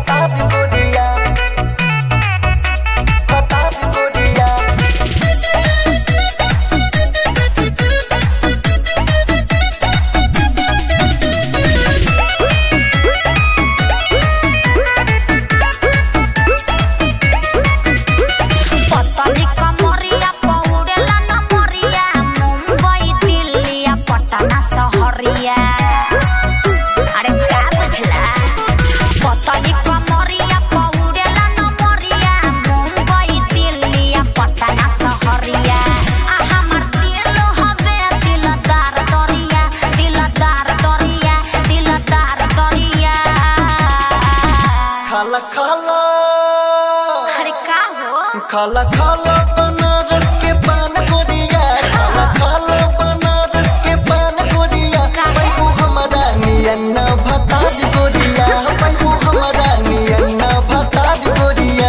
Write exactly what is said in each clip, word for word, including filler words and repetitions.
खाला खाला अरे का हो खाला खाला बनारस के पान गोरिया खाला खाला बनारस के पान गोरिया पैबू हमारा नियन्ना भताज गोरिया पैबू हमारा नियन्ना भताज गोरिया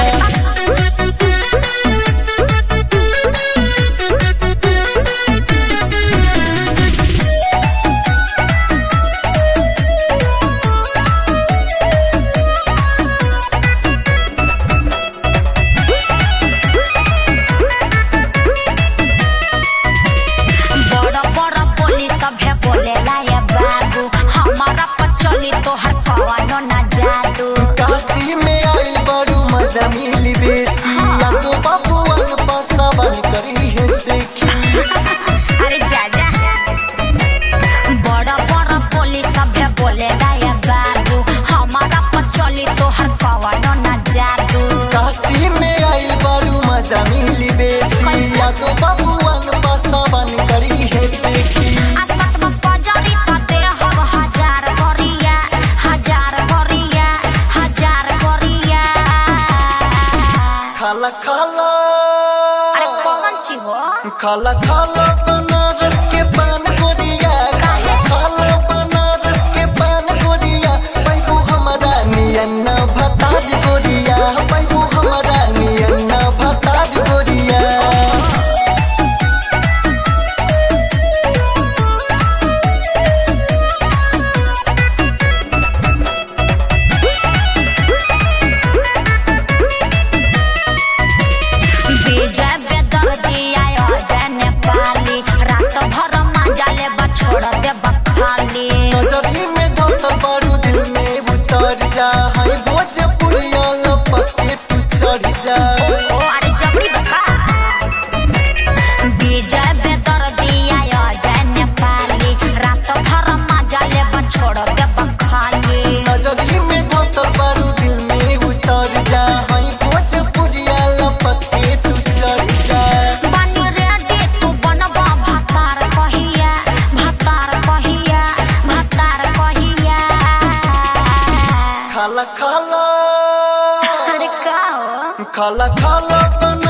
काशी में आई बड़ू मजा मिली बेसी या तो बाबूवन पासावन करी है सीखी अरे जाजा बड़ा बड़ा पुलिस सब बोलेला ये बाबू हमारा पचली तो हर कवानो ना जादू काशी में आई बड़ू मजा मिली बेसी या तो बाबूवन पासावन करी है सीखी खाला खाला अरे कौन ची हो खाला खाला बनारस के पान गोरिया खाला खाला बनारस के पान गोरिया पैबू हमारा नियन्ना भताज गोरिया पैबू हमारा नियन्ना भताज गोरिया नजरी में दोसर बारू दिल में उतर जा हाय भोजपुरिया लपटे तू चढ़ जा ओ अरे जबरी बका विजय बेदर्दिया या जने पाली रात भर मजा ले छोड़ दे बखाली नजरी में दोसर बारू दिल में उतर जा हाय भोजपुरिया लपटे तू चढ़ जा बनी रेडी तू बनबा भतार कहिया भतार कहिया भतार कहिया खाला खाला अरे का हो खाला खाला